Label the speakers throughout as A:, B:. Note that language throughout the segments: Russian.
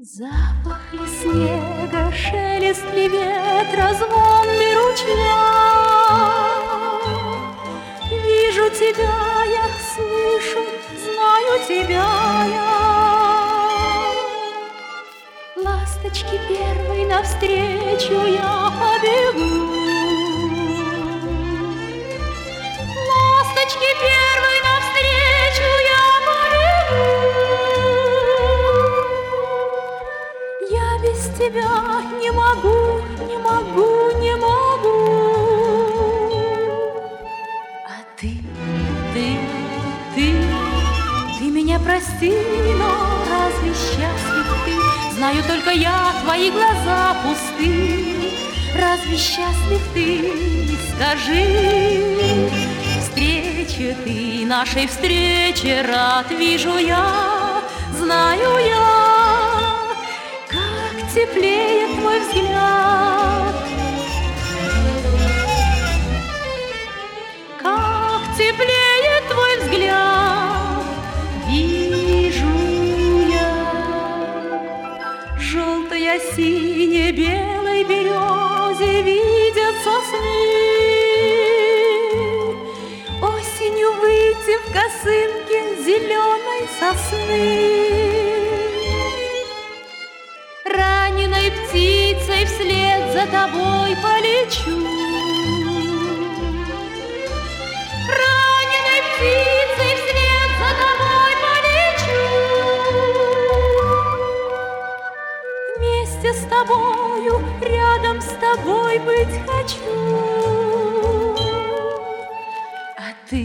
A: Запах ли снега, шелест ли ветра, звон ли ручья? Вижу тебя я, слышу, знаю тебя я. Ласточки первой навстречу я побегу. Ласточки первой навстречу я побегу. Я без тебя не могу, не могу, не могу. А ты меня прости, но разве счастлив ты? Знаю только я, твои глаза пусты. Разве счастлив ты? Скажи. Встрече ты, нашей встрече рад вижу я, знаю я, как теплеет твой взгляд, как теплеет твой взгляд, вижу я. Желтая, синяя, белой березе видятся сны. Осенью выйти в косынке зеленой сосны. Раненой птицей вслед за тобой полечу. Раненой птицей вслед за тобой полечу. Вместе с тобою, рядом с тобой быть хочу. А ты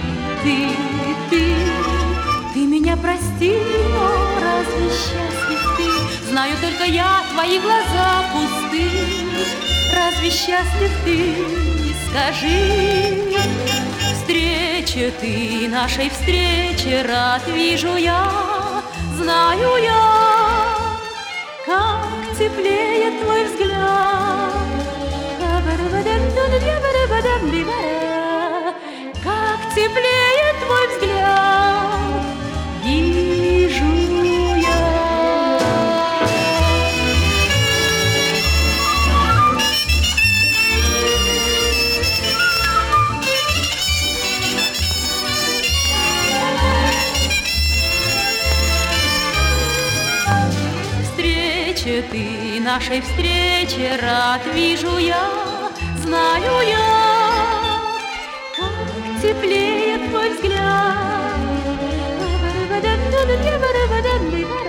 A: меня прости, но разве счастлив ты? Знаю только я, твои глаза пусты. Разве счастлив ты? Скажи. Встрече ты, нашей встрече рад вижу я, знаю я, как теплеет твой взгляд, как теплеет твой взгляд, вижу я. Встрече ты, нашей встрече рад вижу я, знаю я, как теплеет твой взгляд.